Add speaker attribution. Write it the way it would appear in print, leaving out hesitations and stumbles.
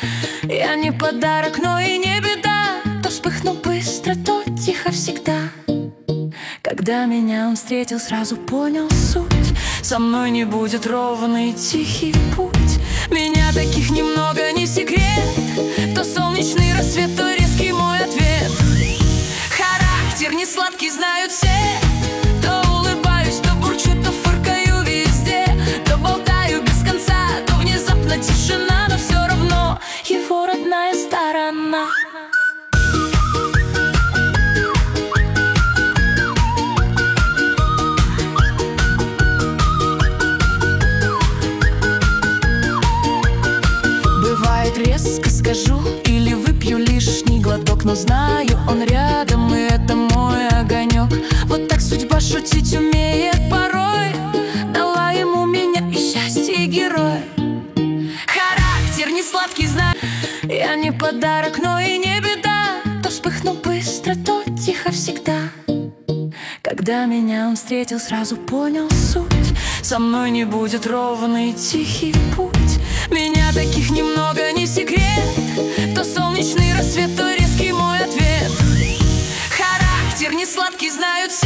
Speaker 1: Я не подарок, но и не беда. То вспыхну быстро, то тихо всегда. Когда меня он встретил, сразу понял суть. Со мной не будет ровный тихий путь. Меня таких немного, не секрет. То солнечный рассвет, то резкий мой ответ. Характер не сладкий, знают все. То улыбаюсь, то бурчу, то фыркаю везде. То болтаю без конца, то внезапно тишина. Но все равно его родная сторона. Резко скажу или выпью лишний глоток, но знаю, он рядом, и это мой огонек. Вот так судьба шутить умеет порой. Дала ему меня и счастье, и героя. Характер не сладкий, знаю. Я не подарок, но и не беда. То вспыхну быстро, то тихо всегда. Когда меня он встретил, сразу понял суть. Со мной не будет ровный тихий путь. Меня таких немного, не секрет. То солнечный рассвет, то резкий мой ответ. Характер не сладкий, знают все.